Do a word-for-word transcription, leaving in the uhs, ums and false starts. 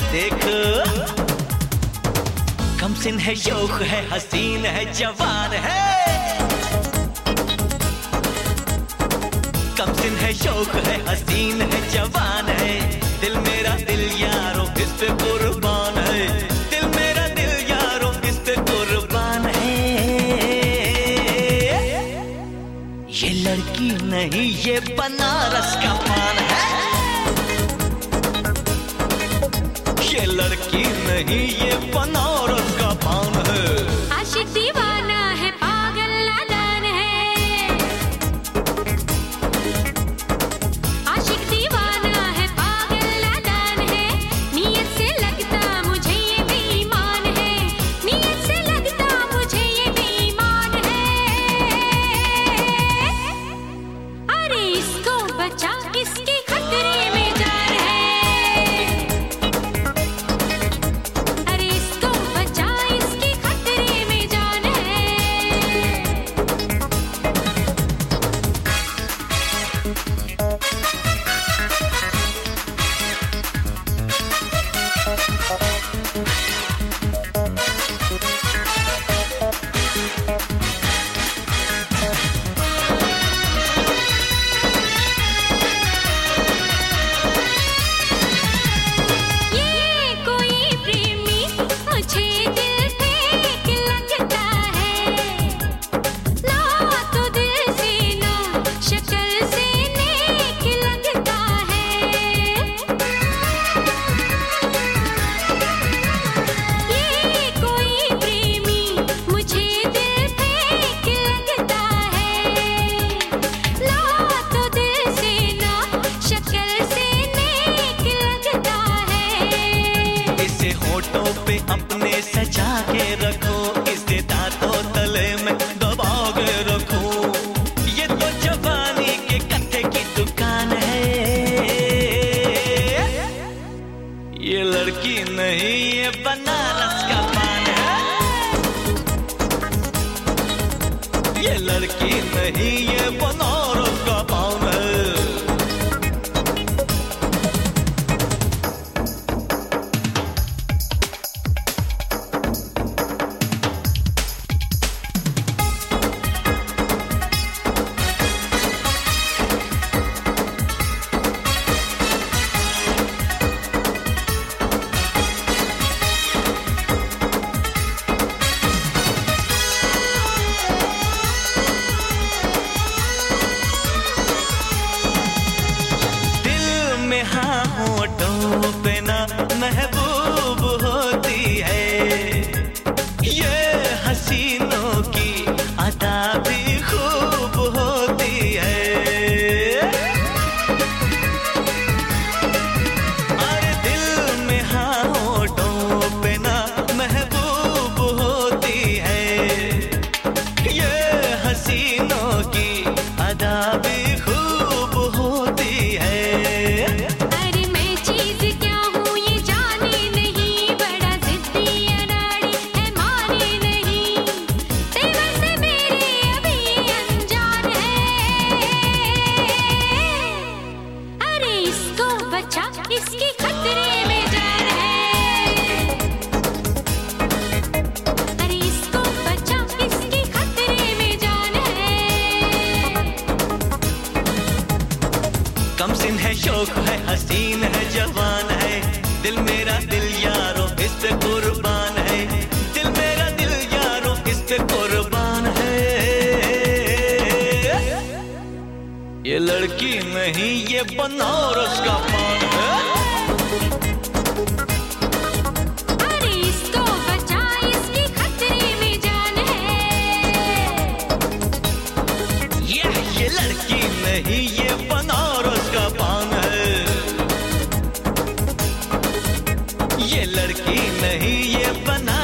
देखो, कमसिन है, शौक है, हसीन है, जवान है। कमसिन है, शौक है, हसीन है, जवान है। दिल मेरा दिल यारो इस पे कुर्बान है। दिल मेरा दिल यारो इस पे कुर्बान है। ये लड़की नहीं, ये बनारस का पान है। ये लड़की नहीं, ये बनारस का पान है। आशिक दीवाना है, पागल नादान है। आशिक दीवाना है, पागल नादान है। नीयत से लगता मुझे ये बेईमान है। नीयत से लगता मुझे ये बेईमान है। अरे इसको बचा, इसके खतरे में जान है। पे अपने सजा के रखो, इसे दांतों तले में दबा के रखो। ये तो जवानी के कत्थे की दुकान है। ये लड़की नहीं, ये बनारस का पान है। ये लड़की नहीं, ये बनारस का पान है। हाँ होठों पे ना महबूब होती है। ये हसीनों की अदा भी खूब होती है। अरे दिल में हाँ होठों पे ना महबूब होती है। ये हसीनों की अदा भी खूब होती है। इसकी खतरे में जान है। अरे इसको बचा, इसकी खतरे में जान है। कमसिन है, शौक है, हसीन है, जवान है। दिल मेरा दिल यारो इस पे कुर्बान है। दिल मेरा दिल यारो इस पे कुर्बान है। ये लड़की नहीं, ये बनारस का पान है। अरे इसको बचा, इसकी खतरे में जान है। ये ये लड़की नहीं, ये बनारस का पान है। ये लड़की नहीं, ये बना